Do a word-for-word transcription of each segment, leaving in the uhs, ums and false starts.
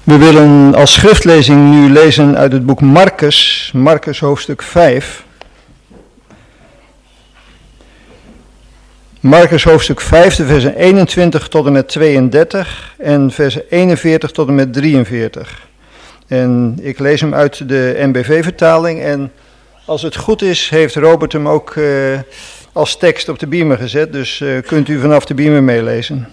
We willen als schriftlezing nu lezen uit het boek Marcus, Marcus hoofdstuk vijf. Marcus hoofdstuk vijf, de versen eenentwintig tot en met tweeëndertig en versen eenenveertig tot en met drieënveertig. En ik lees hem uit de N B V-vertaling en als het goed is heeft Robert hem ook uh, als tekst op de beamer gezet, dus uh, kunt u vanaf de beamer meelezen.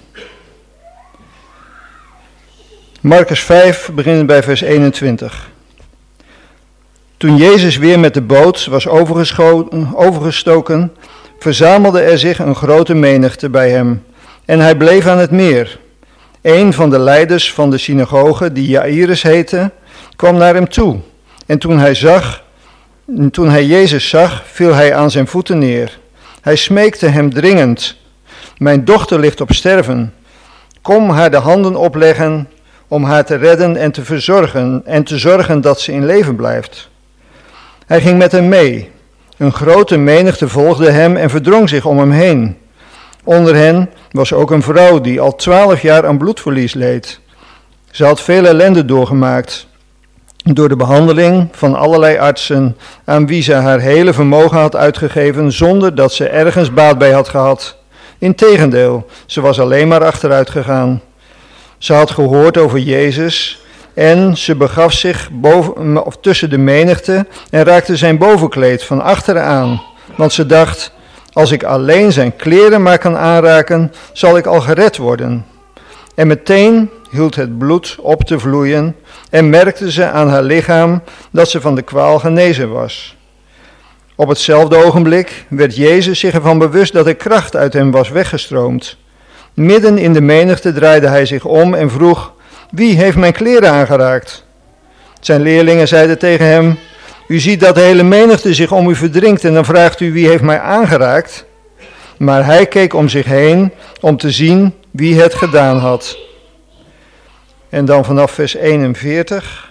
Marcus vijf, beginnend bij vers eenentwintig. Toen Jezus weer met de boot was overgestoken, verzamelde er zich een grote menigte bij hem en hij bleef aan het meer. Een van de leiders van de synagoge, die Jairus heette, kwam naar hem toe. En toen hij zag, toen hij Jezus zag, viel hij aan zijn voeten neer. Hij smeekte hem dringend: mijn dochter ligt op sterven. Kom haar de handen opleggen om haar te redden en te verzorgen en te zorgen dat ze in leven blijft. Hij ging met hem mee. Een grote menigte volgde hem en verdrong zich om hem heen. Onder hen was ook een vrouw die al twaalf jaar aan bloedverlies leed. Ze had veel ellende doorgemaakt door de behandeling van allerlei artsen aan wie ze haar hele vermogen had uitgegeven zonder dat ze ergens baat bij had gehad. Integendeel, ze was alleen maar achteruit gegaan. Ze had gehoord over Jezus en ze begaf zich boven, of tussen de menigte en raakte zijn bovenkleed van achteren aan. Want ze dacht: als ik alleen zijn kleren maar kan aanraken, zal ik al gered worden. En meteen hield het bloed op te vloeien en merkte ze aan haar lichaam dat ze van de kwaal genezen was. Op hetzelfde ogenblik werd Jezus zich ervan bewust dat er kracht uit hem was weggestroomd. Midden in de menigte draaide hij zich om en vroeg: wie heeft mijn kleren aangeraakt? Zijn leerlingen zeiden tegen hem: u ziet dat de hele menigte zich om u verdringt en dan vraagt u: wie heeft mij aangeraakt? Maar hij keek om zich heen om te zien wie het gedaan had. En dan vanaf vers eenenveertig.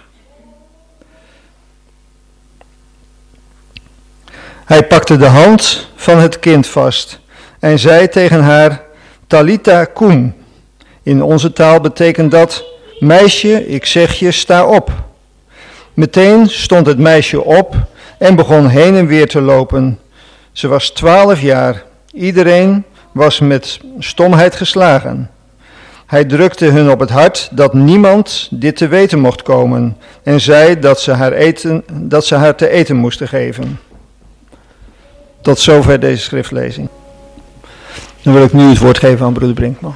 Hij pakte de hand van het kind vast en zei tegen haar: Talitha kum. In onze taal betekent dat: meisje, ik zeg je, sta op. Meteen stond het meisje op en begon heen en weer te lopen. Ze was twaalf jaar. Iedereen was met stomheid geslagen. Hij drukte hun op het hart dat niemand dit te weten mocht komen en zei dat ze haar, eten, dat ze haar te eten moesten geven. Tot zover deze schriftlezing. Dan wil ik nu het woord geven aan broeder Brinkman.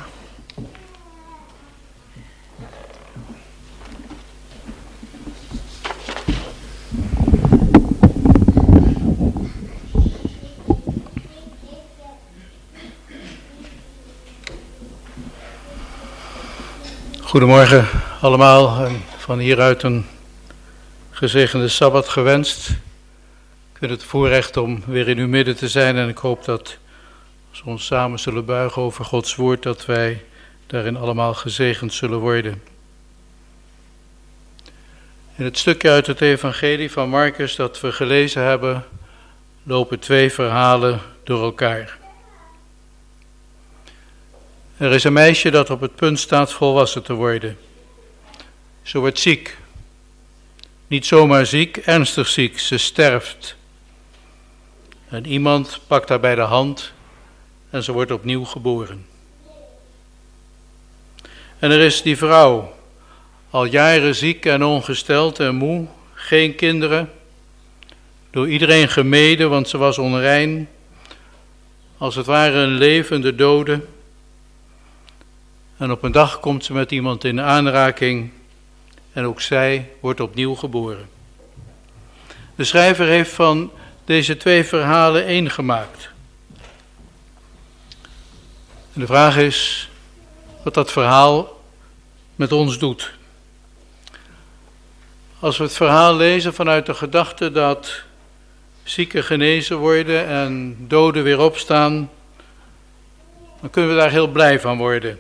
Goedemorgen allemaal en van hieruit een gezegende Sabbat gewenst. Ik vind het voorrecht om weer in uw midden te zijn en ik hoop dat als we ons samen zullen buigen over Gods woord, dat wij daarin allemaal gezegend zullen worden. In het stukje uit het evangelie van Marcus dat we gelezen hebben, lopen twee verhalen door elkaar. Er is een meisje dat op het punt staat volwassen te worden. Ze wordt ziek. Niet zomaar ziek, ernstig ziek. Ze sterft. En iemand pakt haar bij de hand en ze wordt opnieuw geboren. En er is die vrouw, al jaren ziek en ongesteld en moe, geen kinderen, door iedereen gemeden, want ze was onrein, als het ware een levende dode. En op een dag komt ze met iemand in aanraking en ook zij wordt opnieuw geboren. De schrijver heeft van deze twee verhalen één gemaakt. En de vraag is wat dat verhaal met ons doet. Als we het verhaal lezen vanuit de gedachte dat zieken genezen worden en doden weer opstaan, dan kunnen we daar heel blij van worden.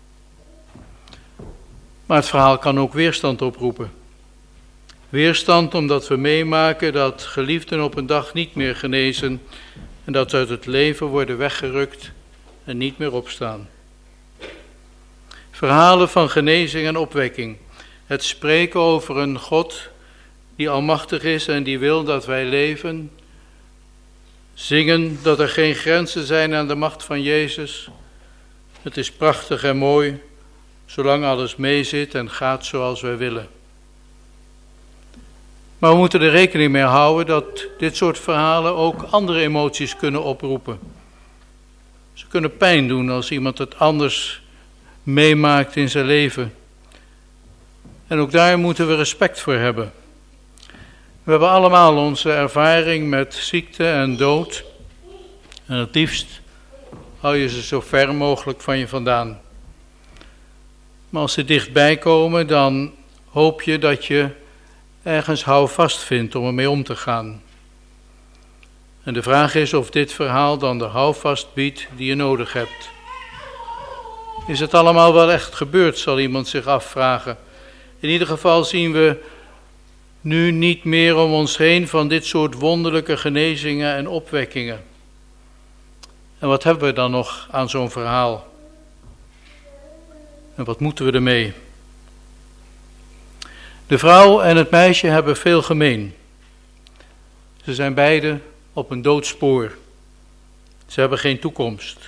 Maar het verhaal kan ook weerstand oproepen. Weerstand omdat we meemaken dat geliefden op een dag niet meer genezen en dat ze uit het leven worden weggerukt en niet meer opstaan. Verhalen van genezing en opwekking Het spreken over een God die almachtig is en die wil dat wij leven. Zingen dat er geen grenzen zijn aan de macht van Jezus. Het is prachtig en mooi, zolang alles meezit en gaat zoals wij willen. Maar we moeten er rekening mee houden dat dit soort verhalen ook andere emoties kunnen oproepen. Ze kunnen pijn doen als iemand het anders meemaakt in zijn leven. En ook daar moeten we respect voor hebben. We hebben allemaal onze ervaring met ziekte en dood. En het liefst hou je ze zo ver mogelijk van je vandaan. Maar als ze dichtbij komen, dan hoop je dat je ergens houvast vindt om ermee om te gaan. En de vraag is of dit verhaal dan de houvast biedt die je nodig hebt. Is het allemaal wel echt gebeurd, zal iemand zich afvragen. In ieder geval zien we nu niet meer om ons heen van dit soort wonderlijke genezingen en opwekkingen. En wat hebben we dan nog aan zo'n verhaal? En wat moeten we ermee? De vrouw en het meisje hebben veel gemeen. Ze zijn beide op een doodspoor. Ze hebben geen toekomst.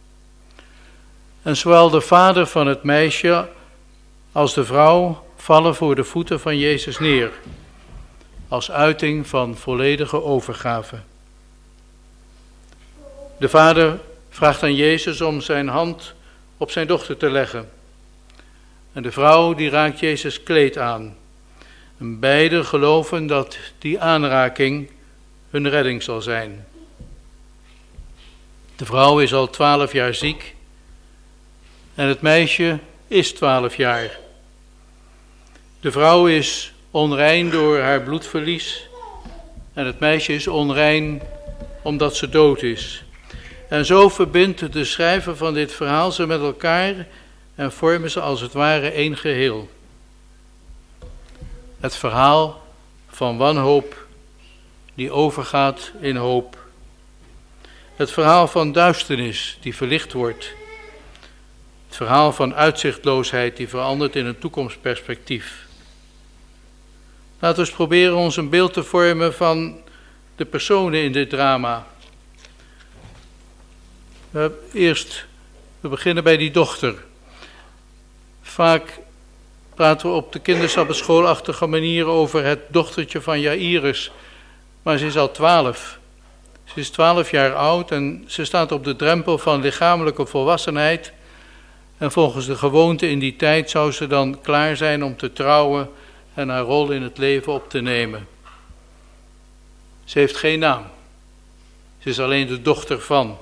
En zowel de vader van het meisje als de vrouw vallen voor de voeten van Jezus neer, als uiting van volledige overgave. De vader vraagt aan Jezus om zijn hand op zijn dochter te leggen. En de vrouw die raakt Jezus kleed aan. En beiden geloven dat die aanraking hun redding zal zijn. De vrouw is al twaalf jaar ziek en het meisje is twaalf jaar. De vrouw is onrein door haar bloedverlies en het meisje is onrein omdat ze dood is. En zo verbindt de schrijver van dit verhaal ze met elkaar en vormen ze als het ware één geheel. Het verhaal van wanhoop die overgaat in hoop. Het verhaal van duisternis die verlicht wordt. Het verhaal van uitzichtloosheid die verandert in een toekomstperspectief. Laten we eens proberen ons een beeld te vormen van de personen in dit drama. Uh, eerst, we beginnen bij die dochter. Vaak praten we op de kindersabbatschoolachtige manier over het dochtertje van Jairus. Maar ze is al twaalf. Ze is twaalf jaar oud en ze staat op de drempel van lichamelijke volwassenheid. En volgens de gewoonte in die tijd zou ze dan klaar zijn om te trouwen en haar rol in het leven op te nemen. Ze heeft geen naam. Ze is alleen de dochter van.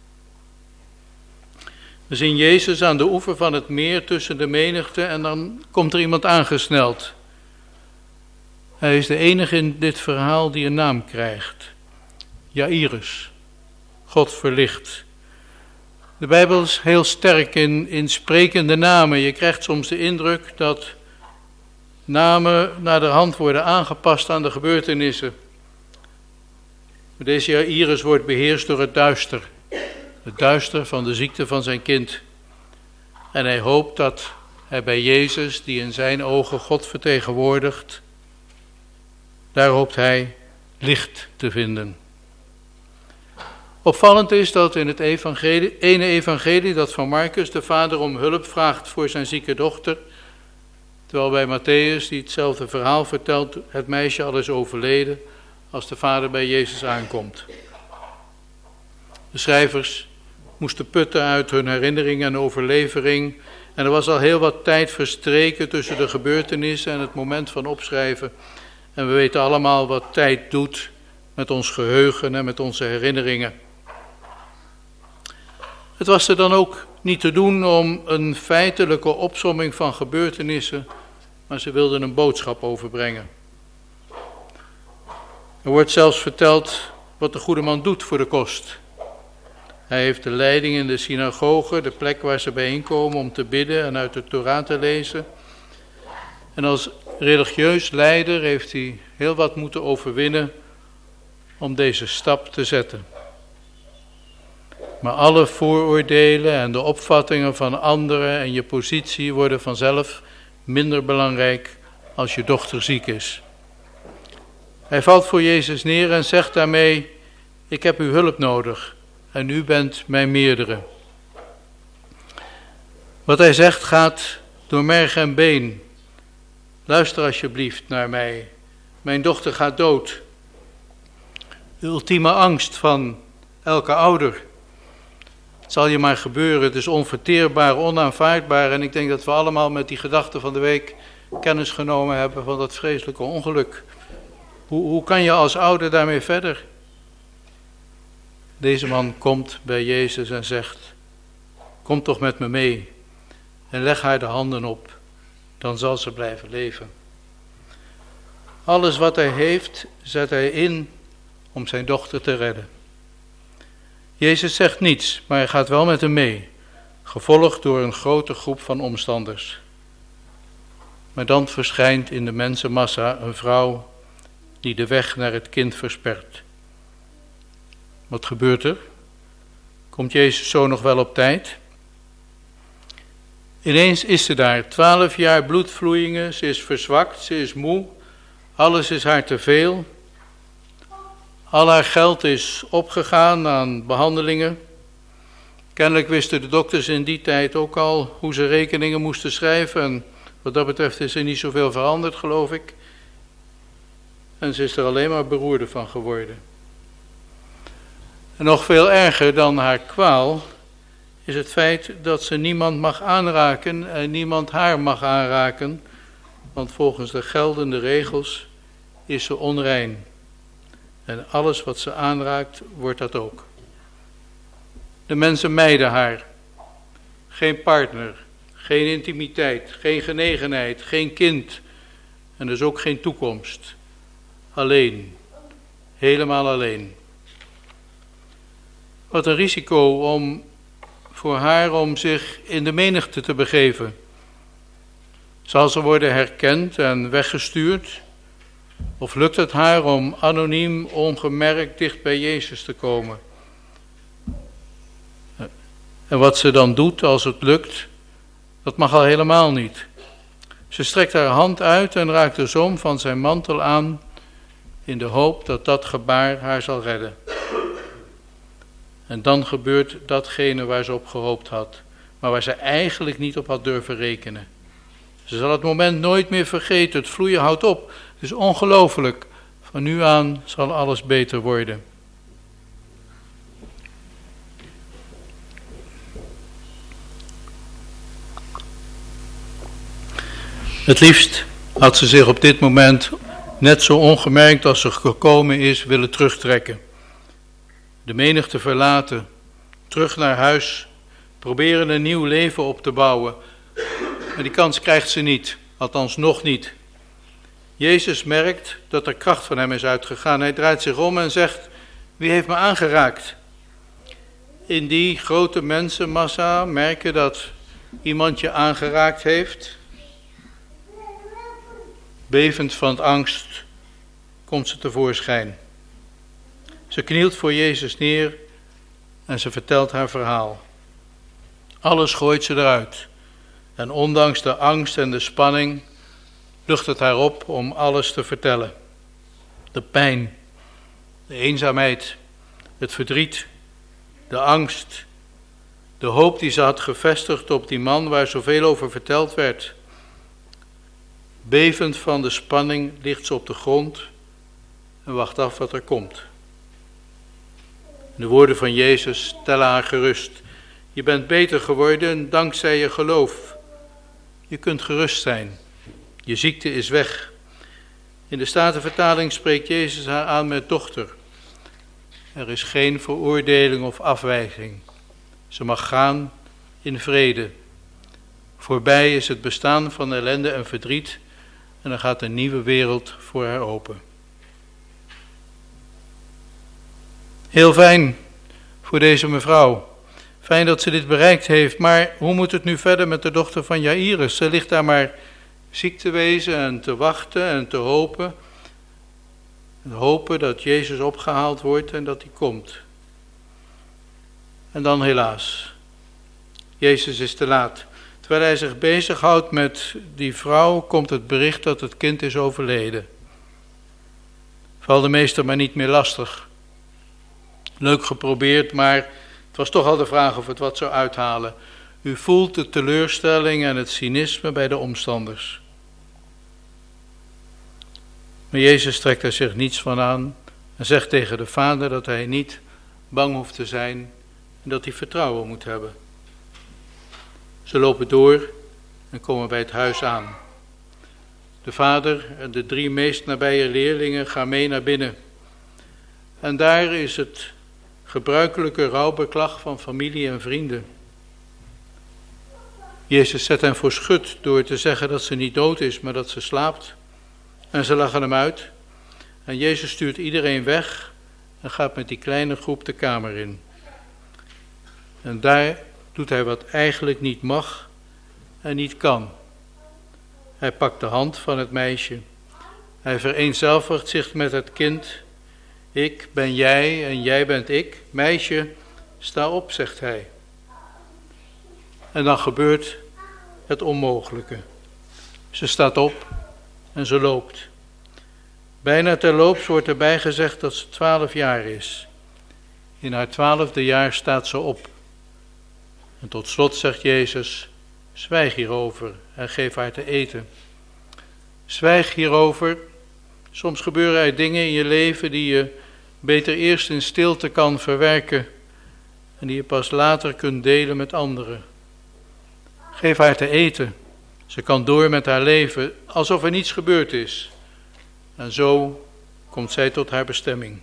We zien Jezus aan de oever van het meer tussen de menigte en dan komt er iemand aangesneld. Hij is de enige in dit verhaal die een naam krijgt. Jairus, God verlicht. De Bijbel is heel sterk in, in sprekende namen. Je krijgt soms de indruk dat namen naderhand worden aangepast aan de gebeurtenissen. Maar deze Jairus wordt beheerst door het duister. Het duister van de ziekte van zijn kind. En hij hoopt dat hij bij Jezus, die in zijn ogen God vertegenwoordigt, daar hoopt hij licht te vinden. Opvallend is dat in het evangelie, ene evangelie, dat van Marcus, de vader om hulp vraagt voor zijn zieke dochter, terwijl bij Matthäus, die hetzelfde verhaal vertelt, het meisje al is overleden als de vader bij Jezus aankomt. De schrijvers moesten putten uit hun herinnering en overlevering en er was al heel wat tijd verstreken tussen de gebeurtenissen en het moment van opschrijven. En we weten allemaal wat tijd doet met ons geheugen en met onze herinneringen. Het was er dan ook niet te doen om een feitelijke opsomming van gebeurtenissen, maar ze wilden een boodschap overbrengen. Er wordt zelfs verteld wat de goede man doet voor de kost. Hij heeft de leiding in de synagoge, de plek waar ze bijeenkomen om te bidden en uit de Torah te lezen. En als religieus leider heeft hij heel wat moeten overwinnen om deze stap te zetten. Maar alle vooroordelen en de opvattingen van anderen en je positie worden vanzelf minder belangrijk als je dochter ziek is. Hij valt voor Jezus neer en zegt daarmee: ik heb uw hulp nodig en u bent mijn meerdere. Wat hij zegt gaat door merg en been. Luister alsjeblieft naar mij. Mijn dochter gaat dood. De ultieme angst van elke ouder. Het zal je maar gebeuren, het is onverteerbaar, onaanvaardbaar. En ik denk dat we allemaal met die gedachte van de week kennis genomen hebben van dat vreselijke ongeluk. Hoe, hoe kan je als ouder daarmee verder? Deze man komt bij Jezus en zegt: kom toch met me mee en leg haar de handen op, dan zal ze blijven leven. Alles wat hij heeft, zet hij in om zijn dochter te redden. Jezus zegt niets, maar hij gaat wel met hem mee, gevolgd door een grote groep van omstanders. Maar dan verschijnt in de mensenmassa een vrouw die de weg naar het kind verspert. Wat gebeurt er? Komt Jezus zo nog wel op tijd? Ineens is ze daar, twaalf jaar bloedvloeien, ze is verzwakt, ze is moe, alles is haar te veel. Al haar geld is opgegaan aan behandelingen. Kennelijk wisten de dokters in die tijd ook al hoe ze rekeningen moesten schrijven. En wat dat betreft is er niet zoveel veranderd, geloof ik. En ze is er alleen maar beroerder van geworden. En nog veel erger dan haar kwaal is het feit dat ze niemand mag aanraken en niemand haar mag aanraken. Want volgens de geldende regels is ze onrein. En alles wat ze aanraakt, wordt dat ook. De mensen mijden haar. Geen partner, geen intimiteit, geen genegenheid, geen kind. En dus ook geen toekomst. Alleen. Helemaal alleen. Wat een risico om, voor haar om zich in de menigte te begeven. Zal ze worden herkend en weggestuurd? Of lukt het haar om anoniem, ongemerkt dicht bij Jezus te komen? En wat ze dan doet als het lukt, dat mag al helemaal niet. Ze strekt haar hand uit en raakt de zoom van zijn mantel aan in de hoop dat dat gebaar haar zal redden. En dan gebeurt datgene waar ze op gehoopt had, maar waar ze eigenlijk niet op had durven rekenen. Ze zal het moment nooit meer vergeten, het vloeien houdt op. Het is ongelooflijk, van nu aan zal alles beter worden. Het liefst had ze zich op dit moment, net zo ongemerkt als ze gekomen is, willen terugtrekken. De menigte verlaten, terug naar huis, proberen een nieuw leven op te bouwen. Maar die kans krijgt ze niet, althans nog niet. Jezus merkt dat er kracht van hem is uitgegaan. Hij draait zich om en zegt: wie heeft me aangeraakt? In die grote mensenmassa merken dat iemand je aangeraakt heeft. Bevend van angst komt ze tevoorschijn. Ze knielt voor Jezus neer en ze vertelt haar verhaal. Alles gooit ze eruit. En ondanks de angst en de spanning lucht het haar op om alles te vertellen. De pijn, de eenzaamheid, het verdriet, de angst, de hoop die ze had gevestigd op die man waar zoveel over verteld werd. Bevend van de spanning ligt ze op de grond en wacht af wat er komt. De woorden van Jezus stellen haar gerust. Je bent beter geworden dankzij je geloof. Je kunt gerust zijn. Je ziekte is weg. In de Statenvertaling spreekt Jezus haar aan met dochter. Er is geen veroordeling of afwijzing. Ze mag gaan in vrede. Voorbij is het bestaan van ellende en verdriet en er gaat een nieuwe wereld voor haar open. Heel fijn voor deze mevrouw. Fijn dat ze dit bereikt heeft, maar hoe moet het nu verder met de dochter van Jairus? Ze ligt daar maar ziek te wezen en te wachten en te hopen. En hopen dat Jezus opgehaald wordt en dat hij komt. En dan helaas. Jezus is te laat. Terwijl hij zich bezighoudt met die vrouw, komt het bericht dat het kind is overleden. Val de meester maar niet meer lastig. Leuk geprobeerd, maar het was toch al de vraag of het wat zou uithalen. U voelt de teleurstelling en het cynisme bij de omstanders. Maar Jezus trekt er zich niets van aan en zegt tegen de vader dat hij niet bang hoeft te zijn en dat hij vertrouwen moet hebben. Ze lopen door en komen bij het huis aan. De vader en de drie meest nabije leerlingen gaan mee naar binnen. En daar is het gebruikelijke rouwbeklag van familie en vrienden. Jezus zet hen voor schut door te zeggen dat ze niet dood is, maar dat ze slaapt. En ze lachen hem uit. En Jezus stuurt iedereen weg en gaat met die kleine groep de kamer in. En daar doet hij wat eigenlijk niet mag en niet kan. Hij pakt de hand van het meisje. Hij vereenzelvigt zich met het kind. Ik ben jij en jij bent ik. Meisje, sta op, zegt hij. En dan gebeurt het onmogelijke. Ze staat op en ze loopt. Bijna terloops wordt erbij gezegd dat ze twaalf jaar is. In haar twaalfde jaar staat ze op. En tot slot zegt Jezus, zwijg hierover en geef haar te eten. Zwijg hierover. Soms gebeuren er dingen in je leven die je beter eerst in stilte kan verwerken en die je pas later kunt delen met anderen. Geef haar te eten. Ze kan door met haar leven alsof er niets gebeurd is. En zo komt zij tot haar bestemming.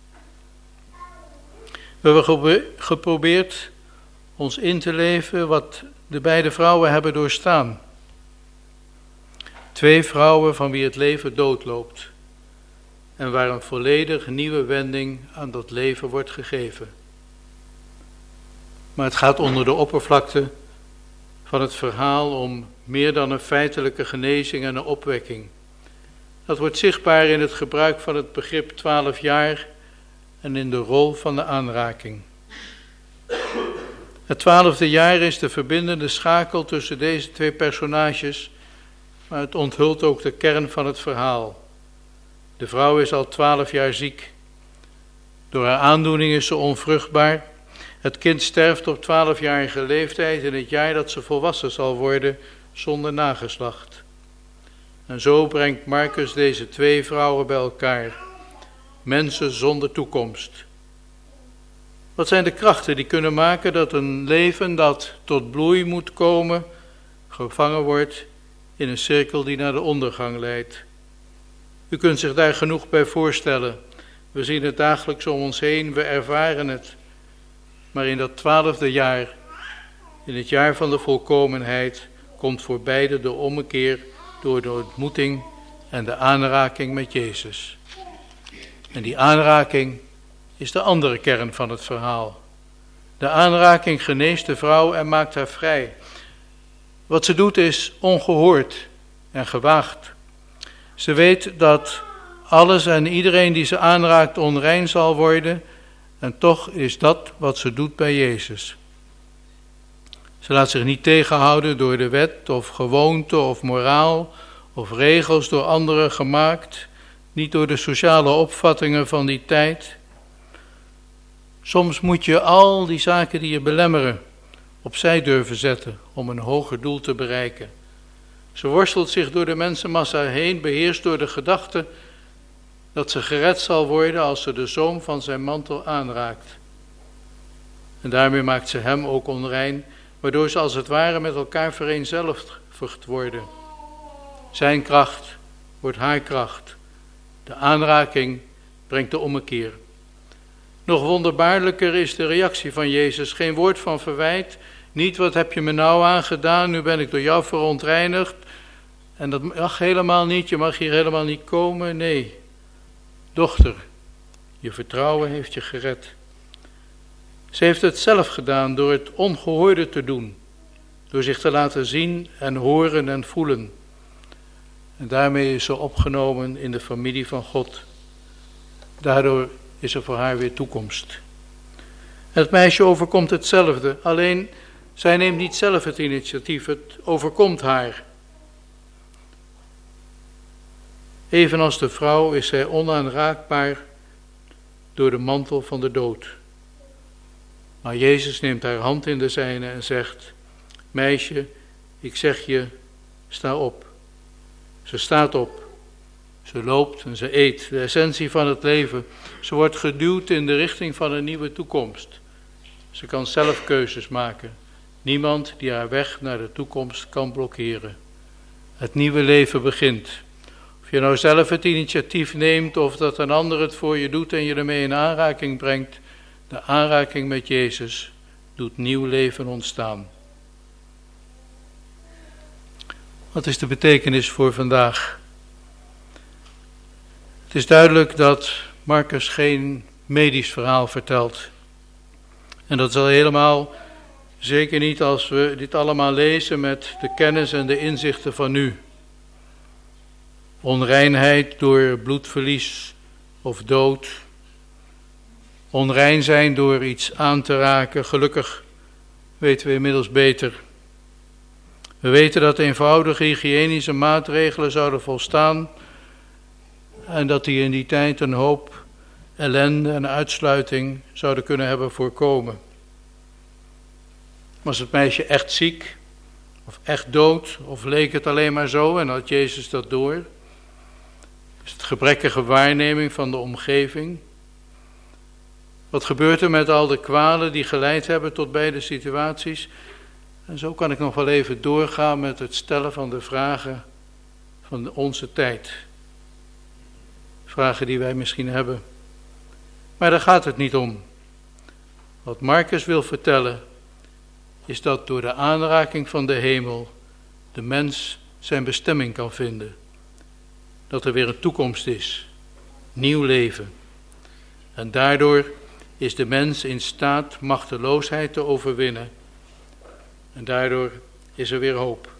We hebben geprobeerd ons in te leven wat de beide vrouwen hebben doorstaan. Twee vrouwen van wie het leven doodloopt en waar een volledig nieuwe wending aan dat leven wordt gegeven. Maar het gaat onder de oppervlakte van het verhaal om meer dan een feitelijke genezing en een opwekking. Dat wordt zichtbaar in het gebruik van het begrip twaalf jaar en in de rol van de aanraking. Het twaalfde jaar is de verbindende schakel tussen deze twee personages, maar het onthult ook de kern van het verhaal. De vrouw is al twaalf jaar ziek. Door haar aandoening is ze onvruchtbaar. Het kind sterft op twaalfjarige leeftijd in het jaar dat ze volwassen zal worden zonder nageslacht. En zo brengt Marcus deze twee vrouwen bij elkaar. Mensen zonder toekomst. Wat zijn de krachten die kunnen maken dat een leven dat tot bloei moet komen, gevangen wordt in een cirkel die naar de ondergang leidt? U kunt zich daar genoeg bij voorstellen. We zien het dagelijks om ons heen, we ervaren het. Maar in dat twaalfde jaar, in het jaar van de volkomenheid, komt voor beide de ommekeer door de ontmoeting en de aanraking met Jezus. En die aanraking is de andere kern van het verhaal. De aanraking geneest de vrouw en maakt haar vrij. Wat ze doet is ongehoord en gewaagd. Ze weet dat alles en iedereen die ze aanraakt onrein zal worden, en toch is dat wat ze doet bij Jezus. Ze laat zich niet tegenhouden door de wet of gewoonte of moraal of regels door anderen gemaakt, niet door de sociale opvattingen van die tijd. Soms moet je al die zaken die je belemmeren opzij durven zetten om een hoger doel te bereiken. Ze worstelt zich door de mensenmassa heen, beheerst door de gedachte dat ze gered zal worden als ze de zoom van zijn mantel aanraakt. En daarmee maakt ze hem ook onrein, waardoor ze als het ware met elkaar vereenzelvigd worden. Zijn kracht wordt haar kracht. De aanraking brengt de ommekeer. Nog wonderbaarlijker is de reactie van Jezus. Geen woord van verwijt, niet wat heb je me nou aangedaan, nu ben ik door jou verontreinigd. En dat mag helemaal niet, je mag hier helemaal niet komen, nee. Dochter, je vertrouwen heeft je gered. Ze heeft het zelf gedaan door het ongehoorde te doen. Door zich te laten zien en horen en voelen. En daarmee is ze opgenomen in de familie van God. Daardoor is er voor haar weer toekomst. Het meisje overkomt hetzelfde, alleen Zij neemt niet zelf het initiatief, het overkomt haar. Evenals de vrouw is zij onaanraakbaar door de mantel van de dood. Maar Jezus neemt haar hand in de zijne en zegt: meisje, ik zeg je, sta op. Ze staat op. Ze loopt en ze eet, de essentie van het leven. Ze wordt geduwd in de richting van een nieuwe toekomst. Ze kan zelf keuzes maken. Niemand die haar weg naar de toekomst kan blokkeren. Het nieuwe leven begint. Of je nou zelf het initiatief neemt of dat een ander het voor je doet en je ermee in aanraking brengt, de aanraking met Jezus doet nieuw leven ontstaan. Wat is de betekenis voor vandaag? Het is duidelijk dat Marcus geen medisch verhaal vertelt. En dat zal helemaal, zeker niet als we dit allemaal lezen met de kennis en de inzichten van nu. Onreinheid door bloedverlies of dood. Onrein zijn door iets aan te raken. Gelukkig weten we inmiddels beter. We weten dat eenvoudige hygiënische maatregelen zouden volstaan en dat die in die tijd een hoop ellende en uitsluiting zouden kunnen hebben voorkomen. Was het meisje echt ziek of echt dood of leek het alleen maar zo en had Jezus dat door? Is het gebrekkige waarneming van de omgeving? Wat gebeurt er met al de kwalen die geleid hebben tot beide situaties? En zo kan ik nog wel even doorgaan met het stellen van de vragen van onze tijd. Vragen die wij misschien hebben. Maar daar gaat het niet om. Wat Marcus wil vertellen is dat door de aanraking van de hemel de mens zijn bestemming kan vinden. Dat er weer een toekomst is. Nieuw leven. En daardoor is de mens in staat machteloosheid te overwinnen. En daardoor is er weer hoop.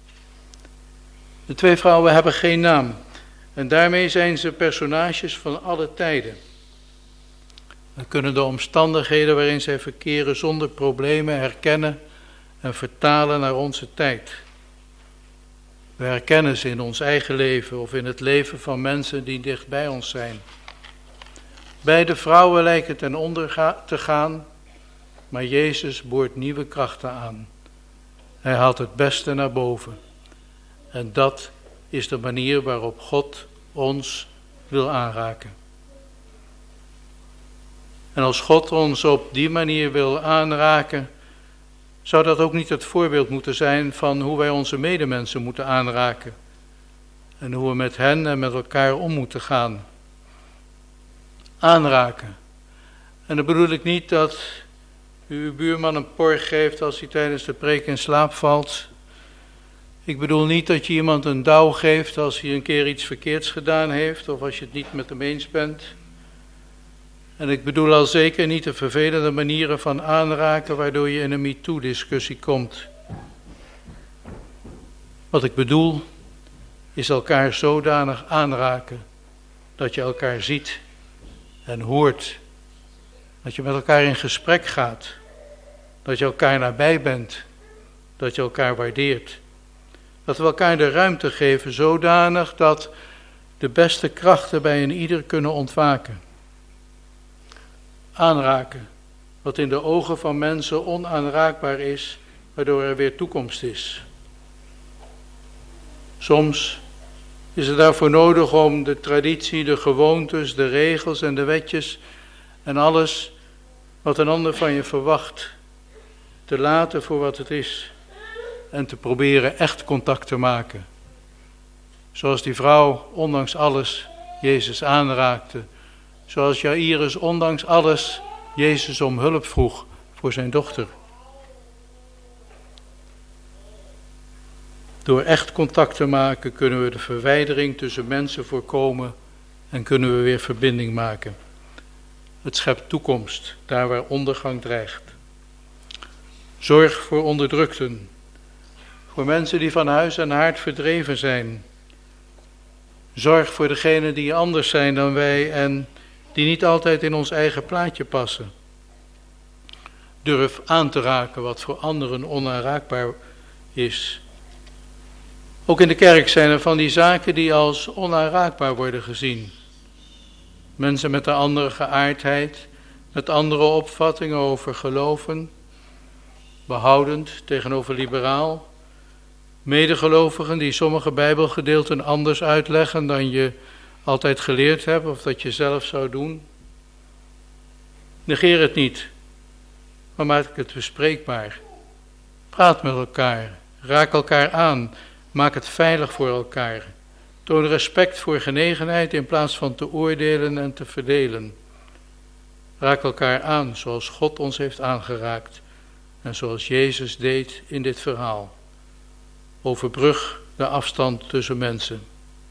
De twee vrouwen hebben geen naam. En daarmee zijn ze personages van alle tijden. We kunnen de omstandigheden waarin zij verkeren zonder problemen herkennen en vertalen naar onze tijd. We herkennen ze in ons eigen leven of in het leven van mensen die dicht bij ons zijn. Beide vrouwen lijken ten onder te gaan, maar Jezus boort nieuwe krachten aan. Hij haalt het beste naar boven. En dat is de manier waarop God ons wil aanraken. En als God ons op die manier wil aanraken, zou dat ook niet het voorbeeld moeten zijn van hoe wij onze medemensen moeten aanraken. En hoe we met hen en met elkaar om moeten gaan. Aanraken. En dan bedoel ik niet dat u uw buurman een por geeft als hij tijdens de preek in slaap valt. Ik bedoel niet dat je iemand een douw geeft als hij een keer iets verkeerds gedaan heeft of als je het niet met hem eens bent. En ik bedoel al zeker niet de vervelende manieren van aanraken waardoor je in een MeToo-discussie komt. Wat ik bedoel is elkaar zodanig aanraken dat je elkaar ziet en hoort. Dat je met elkaar in gesprek gaat. Dat je elkaar nabij bent. Dat je elkaar waardeert. Dat we elkaar de ruimte geven zodanig dat de beste krachten bij een ieder kunnen ontwaken. Aanraken, wat in de ogen van mensen onaanraakbaar is, waardoor er weer toekomst is. Soms is het daarvoor nodig om de traditie, de gewoontes, de regels en de wetjes en alles wat een ander van je verwacht, te laten voor wat het is en te proberen echt contact te maken. Zoals die vrouw ondanks alles Jezus aanraakte, zoals Jairus ondanks alles Jezus om hulp vroeg voor zijn dochter. Door echt contact te maken kunnen we de verwijdering tussen mensen voorkomen en kunnen we weer verbinding maken. Het schept toekomst, daar waar ondergang dreigt. Zorg voor onderdrukten, voor mensen die van huis en haard verdreven zijn. Zorg voor degenen die anders zijn dan wij en die niet altijd in ons eigen plaatje passen. durf aan te raken wat voor anderen onaanraakbaar is. Ook in de kerk zijn er van die zaken die als onaanraakbaar worden gezien. Mensen met een andere geaardheid, met andere opvattingen over geloven, behoudend tegenover liberaal, medegelovigen die sommige bijbelgedeelten anders uitleggen dan je altijd geleerd hebt of dat je zelf zou doen. Negeer het niet, maar maak het bespreekbaar. Praat met elkaar, raak elkaar aan, maak het veilig voor elkaar. Toon respect voor genegenheid in plaats van te oordelen en te verdelen. Raak elkaar aan zoals God ons heeft aangeraakt en zoals Jezus deed in dit verhaal. Overbrug de afstand tussen mensen.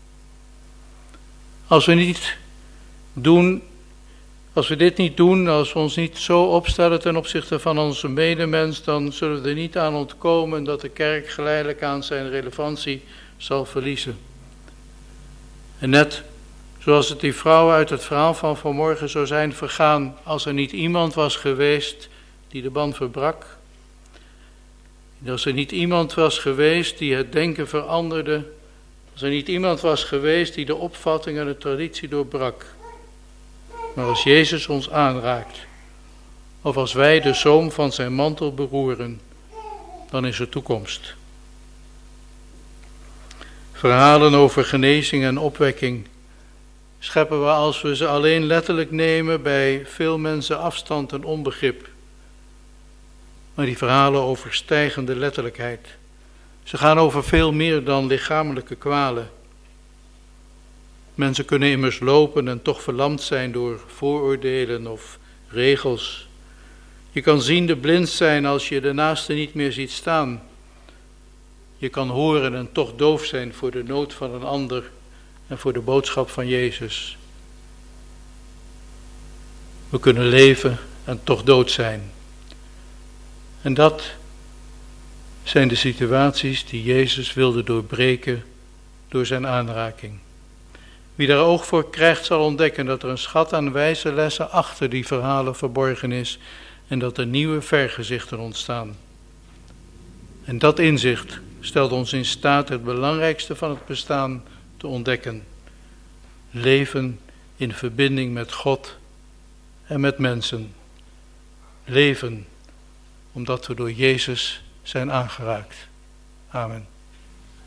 Als we niet doen, als we dit niet doen, als we ons niet zo opstellen ten opzichte van onze medemens, dan zullen we er niet aan ontkomen dat de kerk geleidelijk aan zijn relevantie zal verliezen. En net zoals het die vrouw uit het verhaal van vanmorgen zou zijn vergaan als er niet iemand was geweest die de band verbrak. Als er niet iemand was geweest die het denken veranderde. Als er niet iemand was geweest die de opvatting en de traditie doorbrak. Maar als Jezus ons aanraakt, of als wij de zoom van zijn mantel beroeren, dan is er toekomst. Verhalen over genezing en opwekking scheppen we als we ze alleen letterlijk nemen bij veel mensen afstand en onbegrip. Maar die verhalen overstijgen de letterlijkheid. Ze gaan over veel meer dan lichamelijke kwalen. Mensen kunnen immers lopen en toch verlamd zijn door vooroordelen of regels. Je kan ziende blind zijn als je de naaste niet meer ziet staan. Je kan horen en toch doof zijn voor de nood van een ander en voor de boodschap van Jezus. We kunnen leven en toch dood zijn. En dat zijn de situaties die Jezus wilde doorbreken door zijn aanraking. Wie daar oog voor krijgt zal ontdekken dat er een schat aan wijze lessen achter die verhalen verborgen is en dat er nieuwe vergezichten ontstaan. En dat inzicht stelt ons in staat het belangrijkste van het bestaan te ontdekken. Leven in verbinding met God en met mensen. Leven omdat we door Jezus zijn aangeraakt. Amen.